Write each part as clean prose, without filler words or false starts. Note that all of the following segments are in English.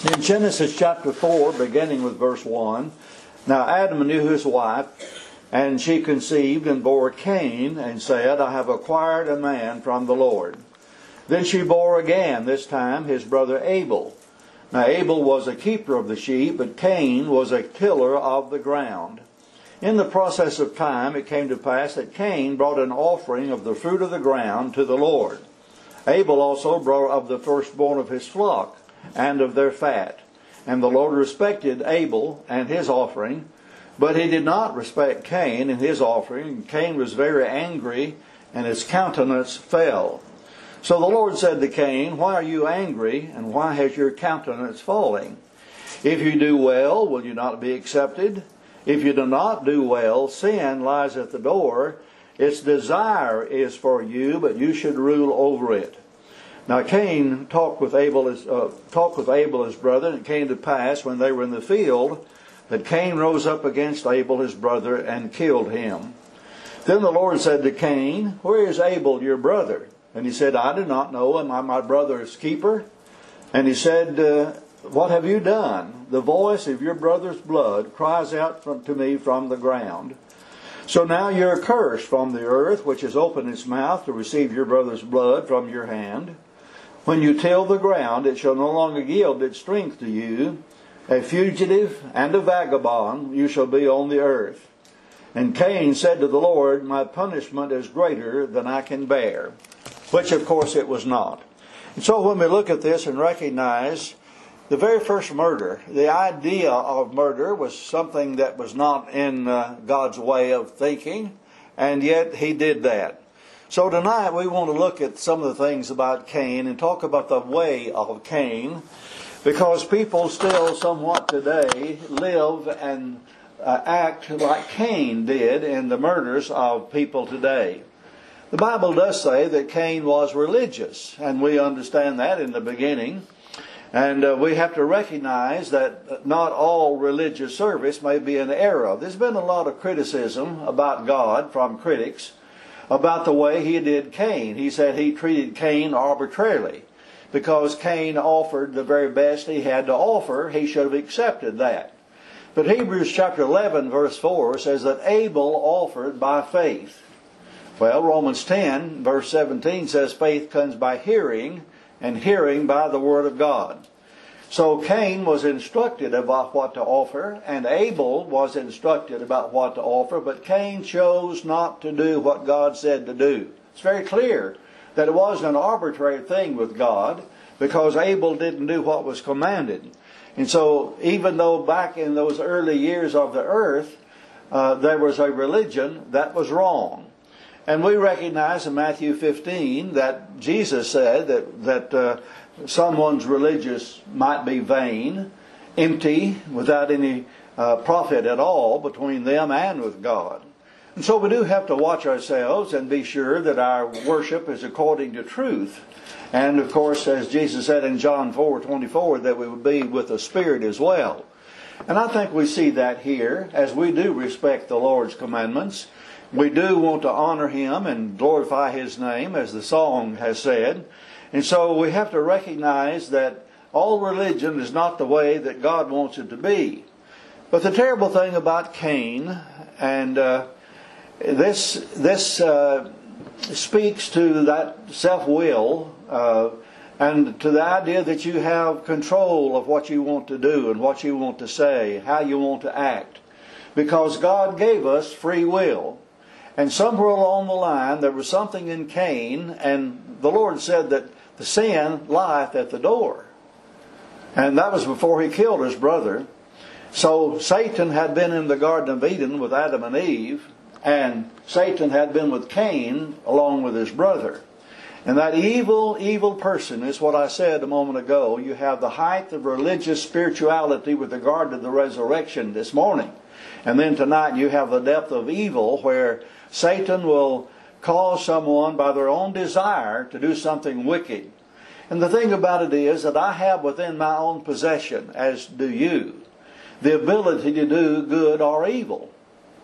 In Genesis chapter 4, beginning with verse 1, now Adam knew his wife, and she conceived and bore Cain, and said, I have acquired a man from the Lord. Then she bore again, this time his brother Abel. Now Abel was a keeper of the sheep, but Cain was a tiller of the ground. In the process of time it came to pass that Cain brought an offering of the fruit of the ground to the Lord. Abel also brought of the firstborn of his flock, and of their fat. And the Lord respected Abel and his offering, but he did not respect Cain and his offering. Cain was very angry, and his countenance fell. So the Lord said to Cain, Why are you angry, and why has your countenance fallen? If you do well, will you not be accepted? If you do not do well, sin lies at the door. Its desire is for you, but you should rule over it. Now Cain talked with Abel his brother, and it came to pass when they were in the field that Cain rose up against Abel his brother and killed him. Then the Lord said to Cain, Where is Abel your brother? And he said, I do not know. Am I my brother's keeper? And he said, What have you done? The voice of your brother's blood cries out to me from the ground. So now you're cursed from the earth, which has opened its mouth to receive your brother's blood from your hand. When you till the ground, it shall no longer yield its strength to you. A fugitive and a vagabond you shall be on the earth. And Cain said to the Lord, My punishment is greater than I can bear. Which of course it was not. And so when we look at this and recognize the very first murder, the idea of murder was something that was not in God's way of thinking, and yet He did that. So tonight we want to look at some of the things about Cain and talk about the way of Cain, because people still somewhat today live and act like Cain did in the murders of people today. The Bible does say that Cain was religious, and we understand that in the beginning. And we have to recognize that not all religious service may be an error. There's been a lot of criticism about God from critics about the way He did Cain. He said He treated Cain arbitrarily. Because Cain offered the very best he had to offer, he should have accepted that. But Hebrews chapter 11 verse 4 says that Abel offered by faith. Well, Romans 10 verse 17 says faith comes by hearing, and hearing by the Word of God. So Cain was instructed about what to offer, and Abel was instructed about what to offer, but Cain chose not to do what God said to do. It's very clear that it wasn't an arbitrary thing with God, because Abel didn't do what was commanded. And so even though back in those early years of the earth, there was a religion that was wrong. And we recognize in Matthew 15 that Jesus said that someone's religious might be vain, empty, without any profit at all between them and with God. And so we do have to watch ourselves and be sure that our worship is according to truth. And of course, as Jesus said in John 4:24, that we would be with the Spirit as well. And I think we see that here, as we do respect the Lord's commandments. We do want to honor Him and glorify His name, as the song has said. And so we have to recognize that all religion is not the way that God wants it to be. But the terrible thing about Cain, and this speaks to that self-will and to the idea that you have control of what you want to do and what you want to say, how you want to act. Because God gave us free will. And somewhere along the line there was something in Cain, and the Lord said that the sin lieth at the door. And that was before He killed his brother. So Satan had been in the Garden of Eden with Adam and Eve, and Satan had been with Cain along with his brother. And that evil person is what I said a moment ago. You have the height of religious spirituality with regard to the resurrection this morning. And then tonight you have the depth of evil, where Satan will cause someone by their own desire to do something wicked. And the thing about it is that I have within my own possession, as do you, the ability to do good or evil.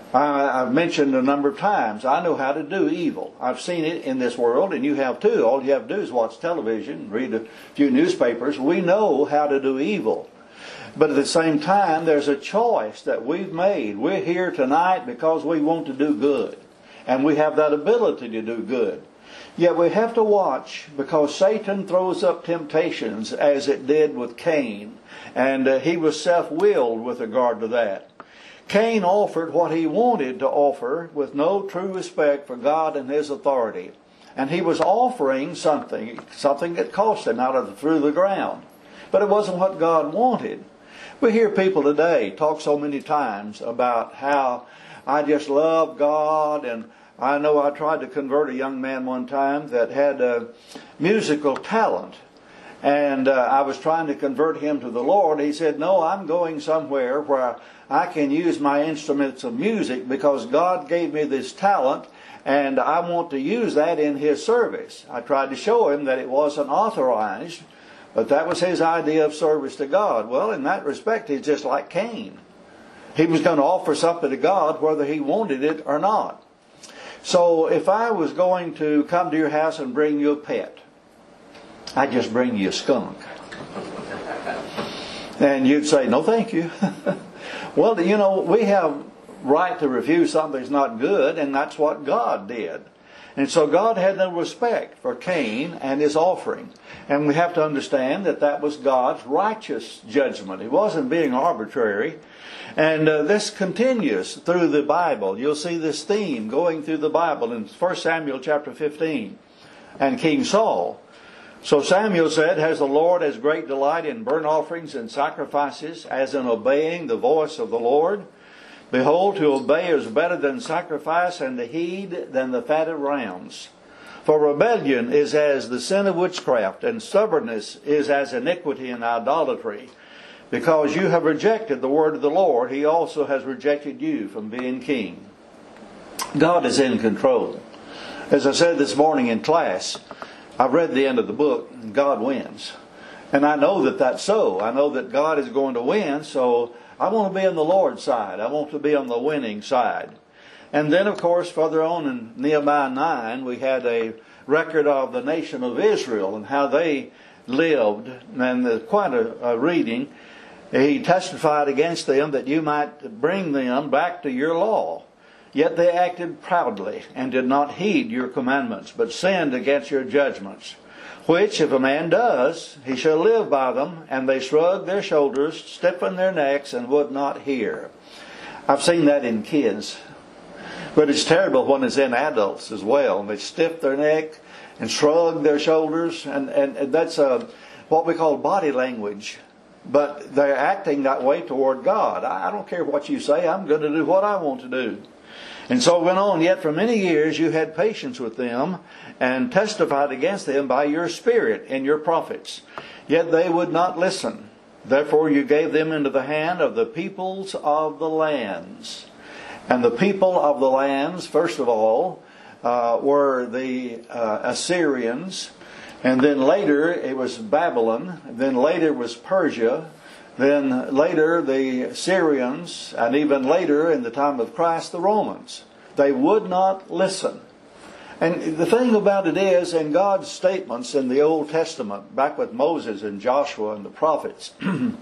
I've mentioned a number of times, I know how to do evil. I've seen it in this world, and you have too. All you have to do is watch television, read a few newspapers. We know how to do evil. But at the same time, there's a choice that we've made. We're here tonight because we want to do good. And we have that ability to do good. Yet we have to watch, because Satan throws up temptations as it did with Cain. And he was self-willed with regard to that. Cain offered what he wanted to offer with no true respect for God and His authority. And he was offering something that cost him through the ground. But it wasn't what God wanted. We hear people today talk so many times about how I just love God. And I know I tried to convert a young man one time that had a musical talent. And I was trying to convert him to the Lord. He said, no, I'm going somewhere where I can use my instruments of music because God gave me this talent and I want to use that in His service. I tried to show him that it wasn't authorized, but that was his idea of service to God. Well, in that respect, he's just like Cain. He was going to offer something to God whether he wanted it or not. So if I was going to come to your house and bring you a pet, I'd just bring you a skunk. And you'd say, no thank you. Well, we have right to refuse something that's not good, and that's what God did. And so God had no respect for Cain and his offering. And we have to understand that that was God's righteous judgment. He wasn't being arbitrary. And this continues through the Bible. You'll see this theme going through the Bible in 1 Samuel chapter 15 and King Saul. So Samuel said, has the Lord as great delight in burnt offerings and sacrifices as in obeying the voice of the Lord? Behold, to obey is better than sacrifice, and to heed than the fat of rams. For rebellion is as the sin of witchcraft, and stubbornness is as iniquity and idolatry. Because you have rejected the word of the Lord, He also has rejected you from being king. God is in control. As I said this morning in class, I've read the end of the book, and God wins. And I know that that's so. I know that God is going to win, so I want to be on the Lord's side. I want to be on the winning side. And then, of course, further on in Nehemiah 9, we had a record of the nation of Israel and how they lived. And quite a reading. He testified against them that you might bring them back to your law. Yet they acted proudly and did not heed your commandments, but sinned against your judgments. Which, if a man does, he shall live by them. And they shrugged their shoulders, stiffened their necks, and would not hear. I've seen that in kids. But it's terrible when it's in adults as well. They stiff their neck and shrug their shoulders. And that's what we call body language. But they're acting that way toward God. I don't care what you say. I'm going to do what I want to do. And so it went on. Yet for many years you had patience with them and testified against them by your Spirit and your prophets. Yet they would not listen. Therefore you gave them into the hand of the peoples of the lands. And the people of the lands, first of all, were the Assyrians. And then later it was Babylon. Then later it was Persia. Then later the Syrians, and even later in the time of Christ, the Romans. They would not listen. And the thing about it is, in God's statements in the Old Testament, back with Moses and Joshua and the prophets,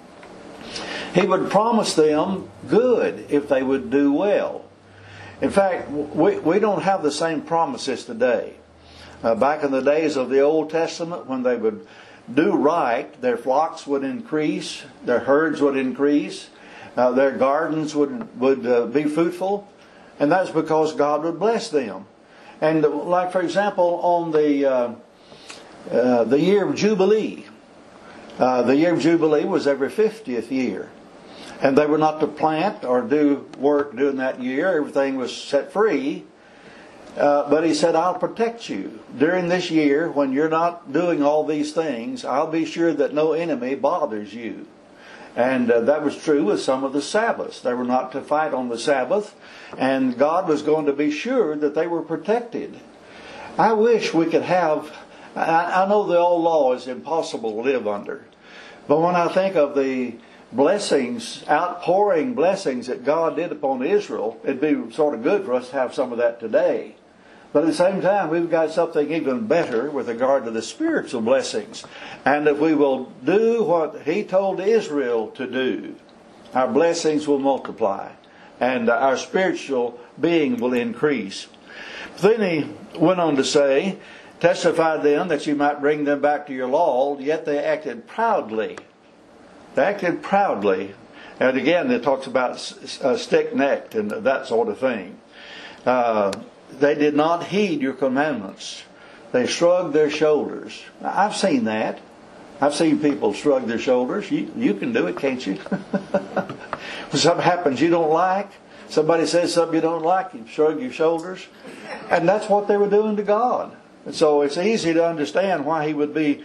He would promise them good if they would do well. In fact, we don't have the same promises today. Back in the days of the Old Testament, when they would do right, their flocks would increase, their herds would increase, their gardens would be fruitful, and that's because God would bless them. And like, for example, on the year of Jubilee, the year of Jubilee was every 50th year. And they were not to plant or do work during that year. Everything was set free. But He said, I'll protect you. During this year, when you're not doing all these things, I'll be sure that no enemy bothers you. And that was true with some of the Sabbaths. They were not to fight on the Sabbath. And God was going to be sure that they were protected. I wish we could have... I know the old law is impossible to live under. But when I think of the blessings, outpouring blessings that God did upon Israel, it'd be sort of good for us to have some of that today. But at the same time, we've got something even better with regard to the spiritual blessings. And if we will do what He told Israel to do, our blessings will multiply and our spiritual being will increase. Then He went on to say, testify them that you might bring them back to your law, yet they acted proudly. They acted proudly. And again, it talks about stick-necked and that sort of thing. They did not heed your commandments. They shrugged their shoulders. Now, I've seen that. I've seen people shrug their shoulders. You can do it, can't you? When something happens you don't like, somebody says something you don't like, you shrug your shoulders. And that's what they were doing to God. And so it's easy to understand why He would be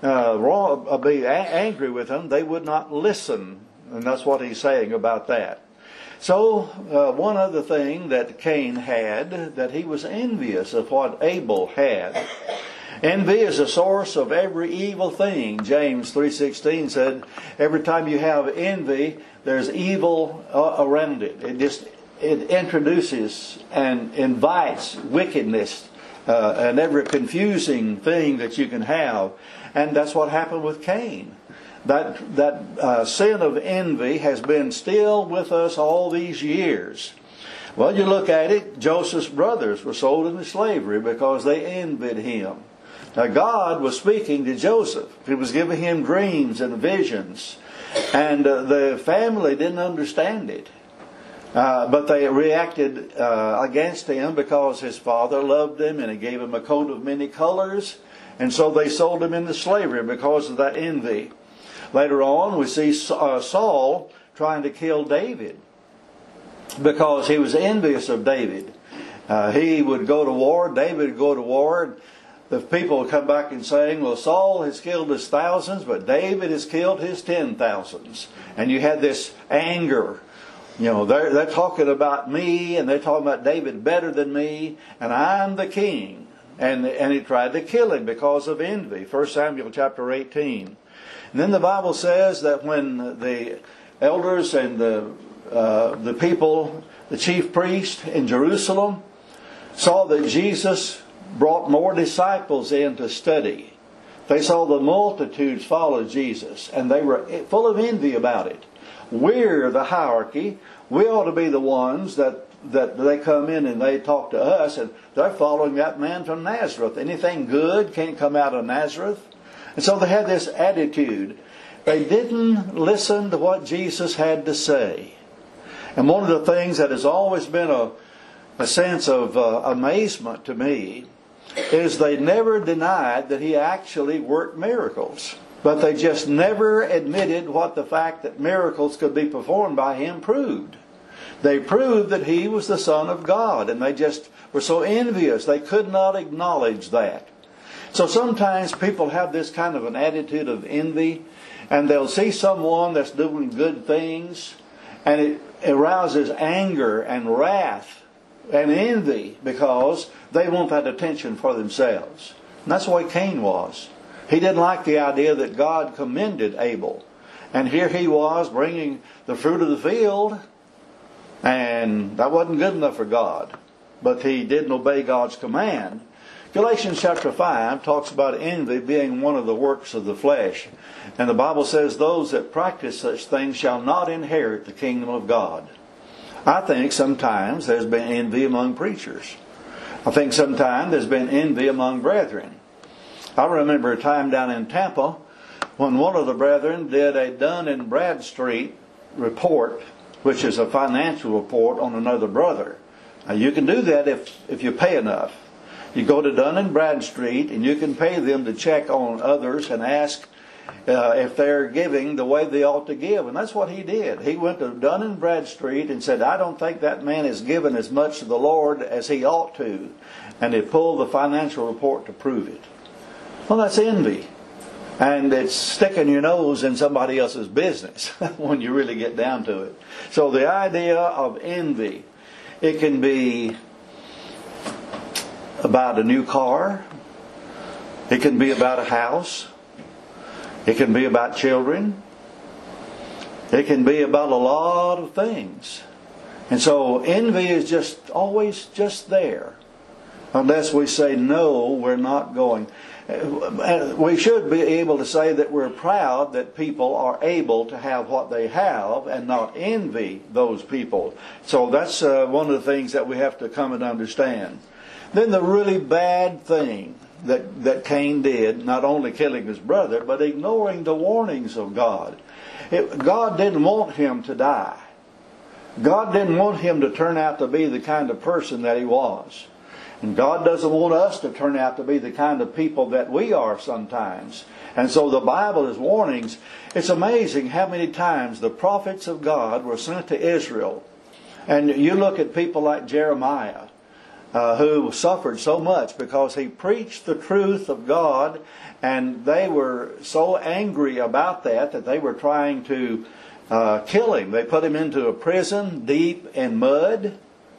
angry with them. They would not listen. And that's what He's saying about that. So, one other thing that Cain had, that he was envious of what Abel had. Envy is the source of every evil thing. James 3:16 said, every time you have envy, there's evil around it. It introduces and invites wickedness and every confusing thing that you can have. And that's what happened with Cain. That sin of envy has been still with us all these years. Well, you look at it, Joseph's brothers were sold into slavery because they envied him. Now, God was speaking to Joseph. He was giving him dreams and visions. And the family didn't understand it. But they reacted against him because his father loved him and he gave him a coat of many colors. And so they sold him into slavery because of that envy. Later on, we see Saul trying to kill David because he was envious of David. He would go to war, David would go to war. The people would come back and saying, well, Saul has killed his thousands, but David has killed his 10,000s. And you had this anger. You know, they're talking about me, and they're talking about David better than me, and I'm the king. And he tried to kill him because of envy. 1 Samuel chapter 18. And then the Bible says that when the elders and the people, the chief priest in Jerusalem, saw that Jesus brought more disciples in to study, they saw the multitudes follow Jesus, and they were full of envy about it. We're the hierarchy. We ought to be the ones that they come in and they talk to us, and they're following that man from Nazareth. Anything good can't come out of Nazareth. And so they had this attitude. They didn't listen to what Jesus had to say. And one of the things that has always been a sense of amazement to me is they never denied that He actually worked miracles. But they just never admitted what the fact that miracles could be performed by Him proved. They proved that He was the Son of God, and they just were so envious they could not acknowledge that. So sometimes people have this kind of an attitude of envy, and they'll see someone that's doing good things, and it arouses anger and wrath and envy because they want that attention for themselves. And that's the way Cain was. He didn't like the idea that God commended Abel. And here he was bringing the fruit of the field, and that wasn't good enough for God. But he didn't obey God's command. Galatians chapter 5 talks about envy being one of the works of the flesh. And the Bible says those that practice such things shall not inherit the kingdom of God. I think sometimes there's been envy among preachers. I think sometimes there's been envy among brethren. I remember a time down in Tampa when one of the brethren did a Dun & Bradstreet report, which is a financial report on another brother. Now you can do that if you pay enough. You go to Dun & Bradstreet and you can pay them to check on others and ask if they're giving the way they ought to give. And that's what he did. He went to Dun & Bradstreet and said, I don't think that man is giving as much to the Lord as he ought to. And they pulled the financial report to prove it. Well, that's envy. And it's sticking your nose in somebody else's business when you really get down to it. So the idea of envy, it can be about a new car. It can be about a house. It can be about children. It can be about a lot of things. And so envy is just always just there. Unless we say, no, we're not going. We should be able to say that we're proud that people are able to have what they have and not envy those people. So that's one of the things that we have to come and understand. Then the really bad thing that Cain did, not only killing his brother, but ignoring the warnings of God. God didn't want him to die. God didn't want him to turn out to be the kind of person that he was. And God doesn't want us to turn out to be the kind of people that we are sometimes. And so the Bible is warnings. It's amazing how many times the prophets of God were sent to Israel. And you look at people like Jeremiah, who suffered so much because he preached the truth of God, and they were so angry about that they were trying to kill him. They put him into a prison deep in mud.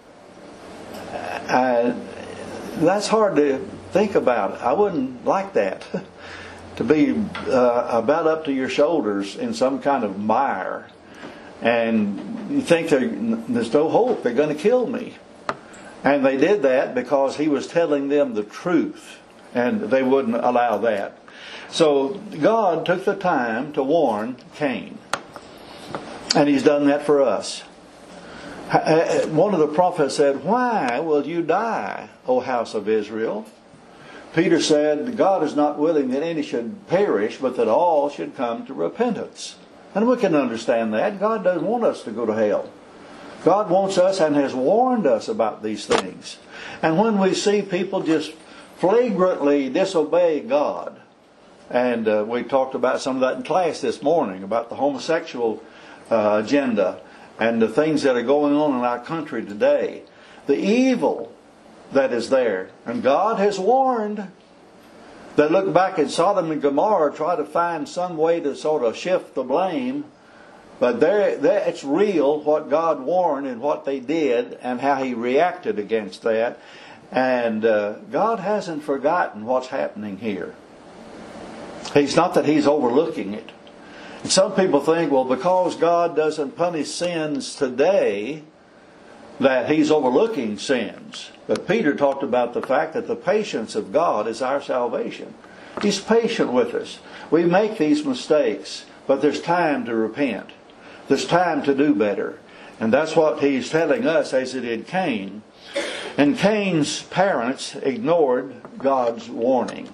That's hard to think about. I wouldn't like that. To be about up to your shoulders in some kind of mire. And you think there's no hope. They're going to kill me. And they did that because he was telling them the truth. And they wouldn't allow that. So God took the time to warn Cain. And He's done that for us. One of the prophets said, "Why will you die, O house of Israel?" Peter said, God is not willing that any should perish, but that all should come to repentance. And we can understand that. God doesn't want us to go to hell. God wants us and has warned us about these things. And when we see people just flagrantly disobey God, and we talked about some of that in class this morning, about the homosexual agenda, and the things that are going on in our country today. The evil that is there. And God has warned. They look back at Sodom and Gomorrah, try to find some way to sort of shift the blame. But it's real what God warned and what they did and how He reacted against that. And God hasn't forgotten what's happening here. It's not that He's overlooking it. And some people think, well, because God doesn't punish sins today, that He's overlooking sins. But Peter talked about the fact that the patience of God is our salvation. He's patient with us. We make these mistakes, but there's time to repent. There's time to do better. And that's what He's telling us as He did Cain. And Cain's parents ignored God's warning.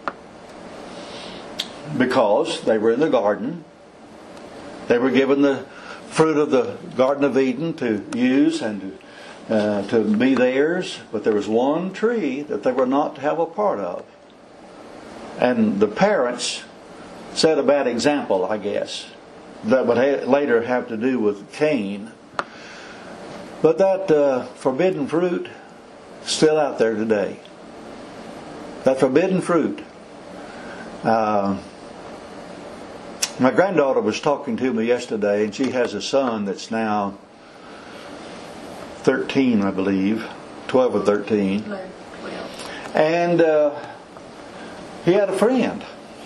Because they were in the garden. They were given the fruit of the Garden of Eden to use and to be theirs. But there was one tree that they were not to have a part of. And the parents set a bad example, I guess. That would later have to do with Cain. But that forbidden fruit is still out there today. That forbidden fruit. My granddaughter was talking to me yesterday, and she has a son that's now 13, I believe, 12 or 13. 12. And he had a friend.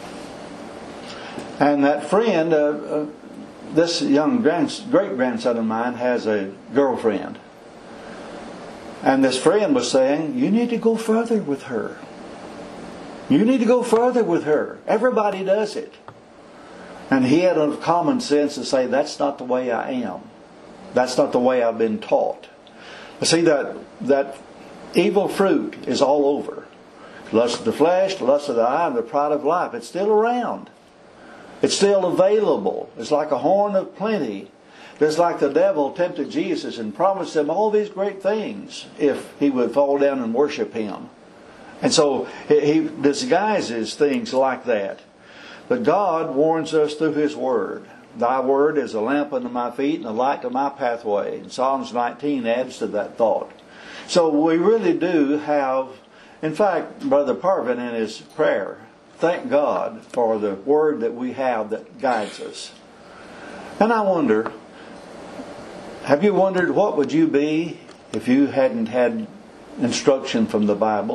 And that friend, this young great-grandson of mine has a girlfriend. And this friend was saying, you need to go further with her. You need to go further with her. Everybody does it. And he had enough common sense to say, that's not the way I am. That's not the way I've been taught. You see, that evil fruit is all over. Lust of the flesh, the lust of the eye, and the pride of life. It's still around. It's still available. It's like a horn of plenty. Just like the devil tempted Jesus and promised him all these great things if he would fall down and worship him. And so he disguises things like that. But God warns us through His Word. Thy Word is a lamp unto my feet and a light to my pathway. And Psalms 19 adds to that thought. So we really do have, in fact, Brother Parvin in his prayer, thank God for the Word that we have that guides us. And I wonder, have you wondered what would you be if you hadn't had instruction from the Bible?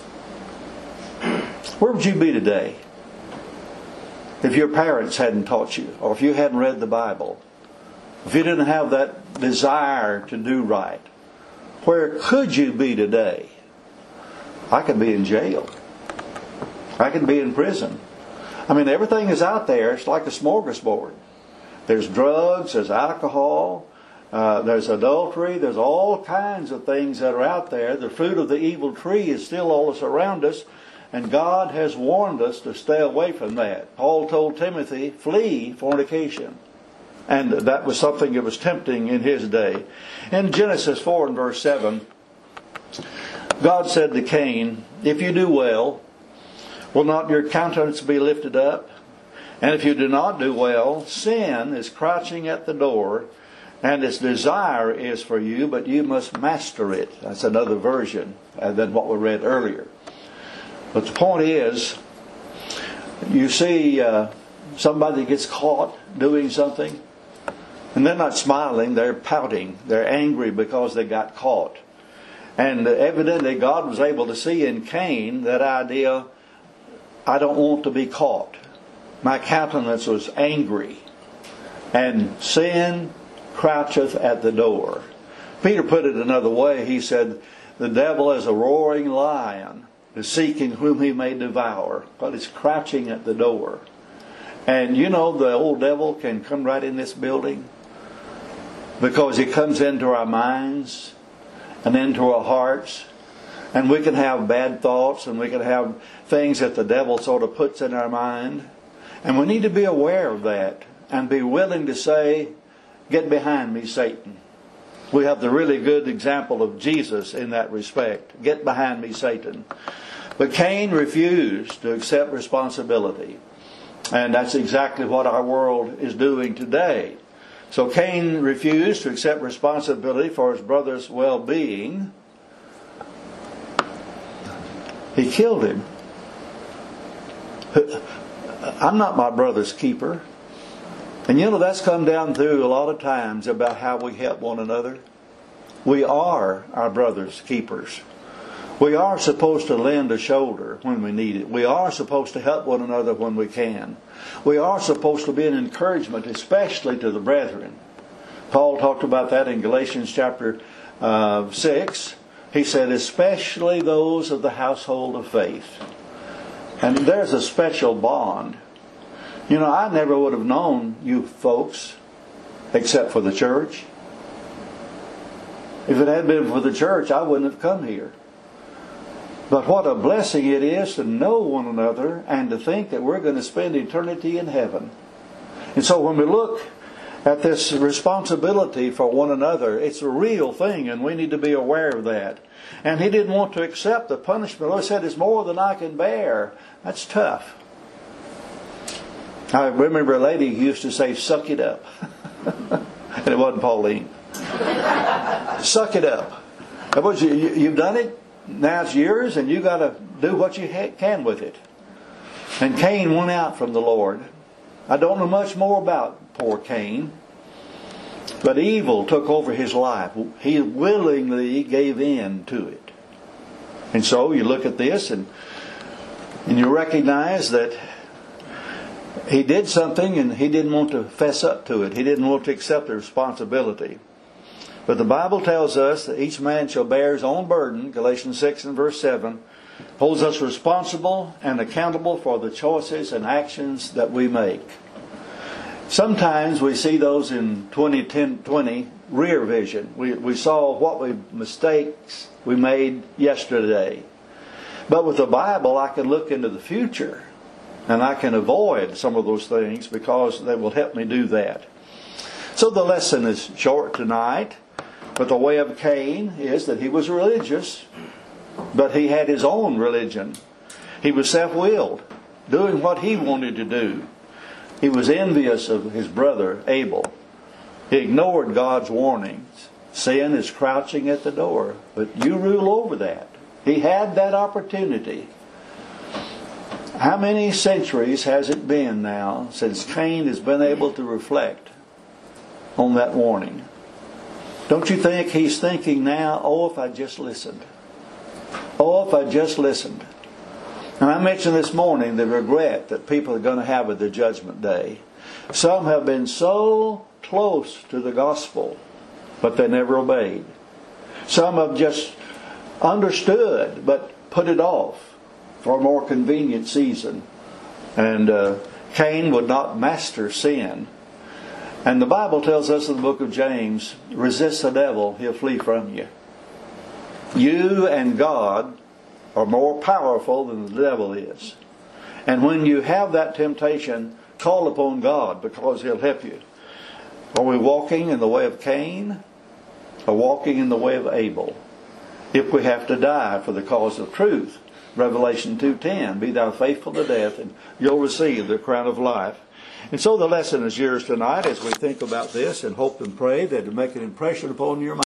Where would you be today? If your parents hadn't taught you, or if you hadn't read the Bible, if you didn't have that desire to do right, where could you be today? I could be in jail. I could be in prison. I mean, everything is out there. It's like a smorgasbord. There's drugs, there's alcohol, there's adultery, there's all kinds of things that are out there. The fruit of the evil tree is still all around us, and God has warned us to stay away from that. Paul told Timothy, flee fornication. And that was something that was tempting in his day. In Genesis 4 and verse 7, God said to Cain, if you do well, will not your countenance be lifted up? And if you do not do well, sin is crouching at the door, and its desire is for you, but you must master it. That's another version than what we read earlier. But the point is, you see somebody gets caught doing something, and they're not smiling, they're pouting. They're angry because they got caught. And evidently God was able to see in Cain that idea, I don't want to be caught. My countenance was angry. And sin croucheth at the door. Peter put it another way. He said, the devil is a roaring lion, is seeking whom he may devour. But he's crouching at the door. And you know, the old devil can come right in this building, because he comes into our minds and into our hearts. And we can have bad thoughts, and we can have things that the devil sort of puts in our mind. And we need to be aware of that and be willing to say, get behind me, Satan. We have the really good example of Jesus in that respect. Get behind me, Satan. But Cain refused to accept responsibility. And that's exactly what our world is doing today. So Cain refused to accept responsibility for his brother's well-being. He killed him. I'm not my brother's keeper. And you know, that's come down through a lot of times about how we help one another. We are our brother's keepers. We are supposed to lend a shoulder when we need it. We are supposed to help one another when we can. We are supposed to be an encouragement, especially to the brethren. Paul talked about that in Galatians chapter 6. He said, especially those of the household of faith. And there's a special bond. You know, I never would have known you folks except for the church. If it had been for the church, I wouldn't have come here. But what a blessing it is to know one another and to think that we're going to spend eternity in heaven. And so when we look at this responsibility for one another, it's a real thing, and we need to be aware of that. And he didn't want to accept the punishment. He said, it's more than I can bear. That's tough. I remember a lady who used to say, suck it up. And it wasn't Pauline. Suck it up. You've done it. Now it's yours, and you got to do what you can with it. And Cain went out from the Lord. I don't know much more about poor Cain, but evil took over his life. He willingly gave in to it. And so you look at this and you recognize that he did something and he didn't want to fess up to it. He didn't want to accept the responsibility. But the Bible tells us that each man shall bear his own burden, Galatians 6 and verse 7, holds us responsible and accountable for the choices and actions that we make. Sometimes we see those in 2020 rear vision. We saw what mistakes we made yesterday. But with the Bible, I can look into the future and I can avoid some of those things because they will help me do that. So the lesson is short tonight. But the way of Cain is that he was religious, but he had his own religion. He was self-willed, doing what he wanted to do. He was envious of his brother Abel. He ignored God's warnings. Sin is crouching at the door, but you rule over that. He had that opportunity. How many centuries has it been now since Cain has been able to reflect on that warning? Don't you think he's thinking now, oh, if I just listened. Oh, if I just listened. And I mentioned this morning the regret that people are going to have at the judgment day. Some have been so close to the gospel, but they never obeyed. Some have just understood, but put it off for a more convenient season. And Cain would not master sin. And the Bible tells us in the book of James, resist the devil, he'll flee from you. You and God are more powerful than the devil is. And when you have that temptation, call upon God, because he'll help you. Are we walking in the way of Cain, or walking in the way of Abel? If we have to die for the cause of truth, Revelation 2:10, be thou faithful to death, and you'll receive the crown of life. And so the lesson is yours tonight as we think about this, and hope and pray that it'll make an impression upon your mind.